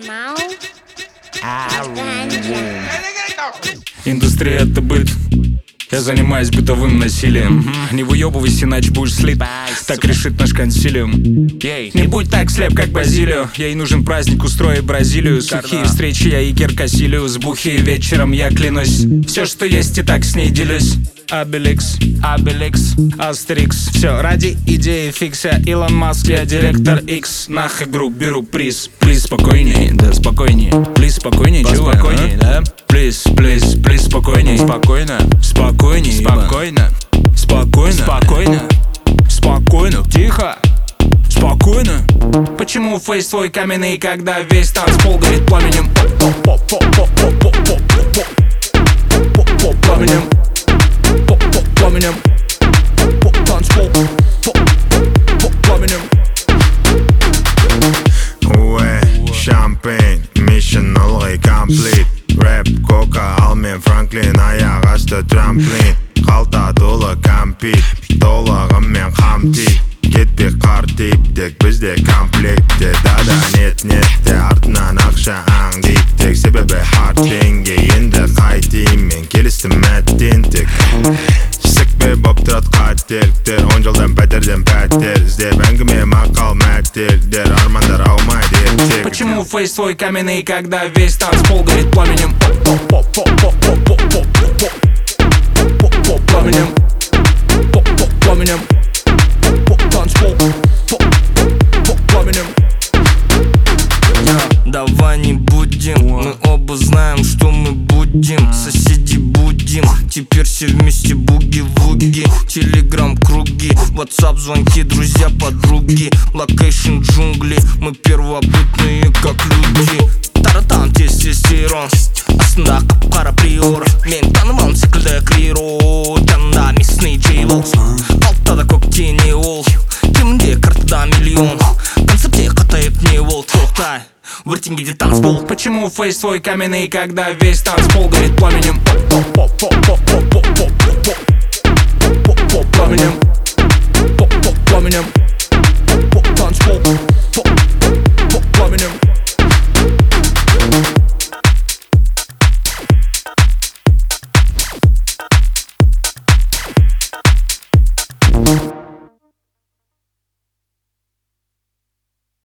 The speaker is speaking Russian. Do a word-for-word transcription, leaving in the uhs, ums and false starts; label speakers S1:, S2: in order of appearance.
S1: Камал.
S2: Индустрия — это быт. Я занимаюсь бытовым насилием. mm-hmm. Не выебывайся, иначе будешь слит. Так решит наш консилиум. yeah. Не будь так слеп, как Базилио. Ей нужен праздник, устрой Бразилию. Сухие встречи, я Игер Кассилиус. Бухие вечером, я клянусь. Все, что есть, и так с ней делюсь. Обеликс, Обеликс, Астерикс. Все ради идеи фикса. Илон Маск, я директор X. Нах игру беру приз. Плиз, спокойней, да спокойней. Плиз, спокойней, чего? Спокойней, да? Плиз, плиз, плиз, спокойней. Спокойно, спокойней, спокойно, спокойно, спокойно, спокойно, тихо, спокойно. Почему фейс твой каменный, когда весь танцпол горит пламенем? Пламенем, пламенем, танцпол, пламенем.
S3: Уэ, шампейн, mission ылғи комплит. Рэп, кока, ал мен Франклин, аяқ асты трамплин. Қалта толы компит, толығымен қамтит. Кетпек қартип, тек бізде комплектте. Дада нет нетте, артынан ақша аңдит. Тек себебі хартленге, енді қайтейм мен келістім әттен тек. Сікпе боп тұрат қателіктер, он жылдан пәтерден пәтер іздеп. Әңгіме мақал мәтелдер, армандар аумайды ертек.
S2: Почему фейс твой каменный, когда весь танцпол горит пламенем? Пламенем, пламенем, танцпол, пламенем.
S4: Давай не будем, мы оба знаем, что мы будем. Соседи будем, теперь все вместе буги-вуги. Телеграм круги, ватсап звонки, друзья, подруги. Локейшн джунгли, мы первобытные как люди. Таратан тестостерон, астында қап-қара приор. Мен танымалым секілді криро, жанында местный джейвол. Алтыда көкте не ол, кемінде картада миллион. Концертте қатайып не ол, тоқтай, өртенгеде танцпол.
S2: Почему фейс твой каменный, когда весь танцпол горит пламенем?